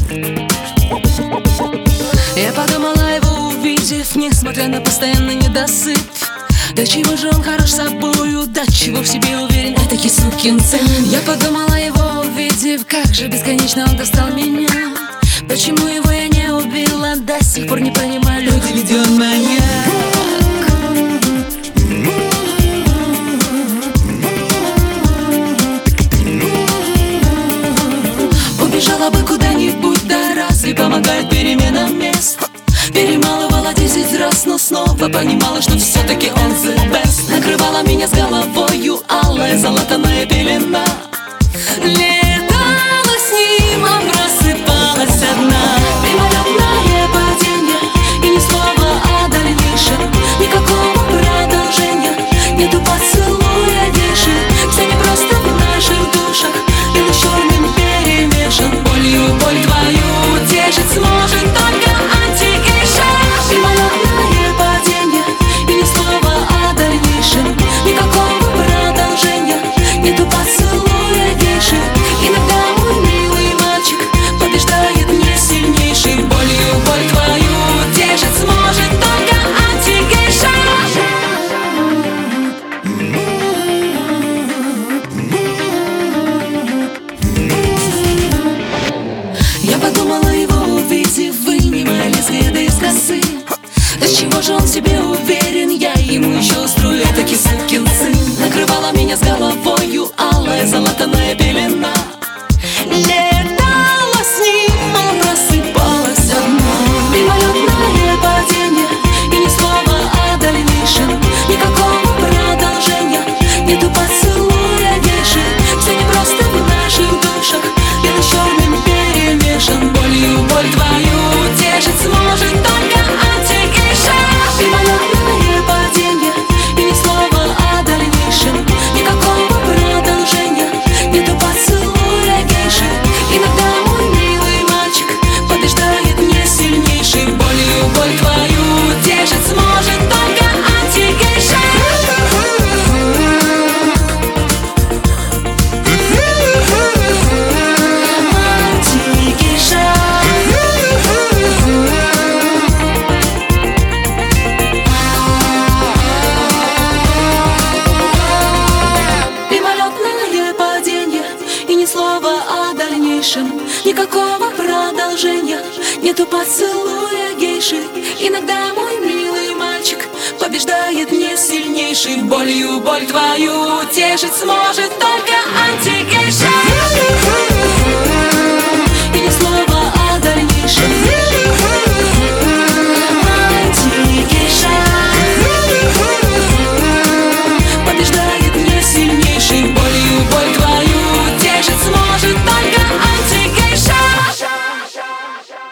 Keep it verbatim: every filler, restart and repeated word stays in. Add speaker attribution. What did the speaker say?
Speaker 1: Я подумала его увидев, несмотря на постоянный недосып. Да чего же он хорош собою, да чего в себе уверен, этакий сукин сын. Я подумала его увидев, как же бесконечно он достал меня. Почему его я не убила, до сих пор не понимаю, люди, ведь он маньяк. Убежала бы куда-нибудь, да разве помогает переменам мест? Перемалывала десять раз, но снова понимала, что все-таки он the best. Накрывала меня с головою алая золотаная пелена. Летала с ним, а просыпалась одна. Мимолетное падение и ни слова о дальнейшем. Никакого продолжения, нету поцелуя гейши. Все непросто в наших душах, белый с черным перемешан. Болью боль твою утешить сможет только антигейша. Мимолетное падение и ни слова о дальнейшем. Никакого продолжения, нету поцелуя гейши. Иногда мой милый мальчик побеждает не сильнейший. Болью боль твою утешить сможет только антигейша. Я подумала его увидев, вынимая лезвие из косы. Да чего же он в себе уверен, я ему еще устрою этакий сукин сын. Накрывала меня с головою алая золотаная пелена. Летала с ним, а просыпалась одна. Мимолетное падение и ни слова о дальнейшем. Никакого продолжения, нету поцелуя гейши. Все непросто в наших душах, белый с черным перемешан. Болью боль твою утешить сможет только антигейша. Мимолетное падение и ни слова о дальнейшем. Никакого продолжения, нету поцелуя гейши. Иногда мой милый мальчик побеждает не сильнейший. Болью боль твою утешить сможет только антигейша. Мимолетное падение и ни слова о дальнейшем. Никакого продолжения, нету поцелуя гейши. Иногда мой милый мальчик побеждает не сильнейший. Болью боль твою утешить сможет только антигейша.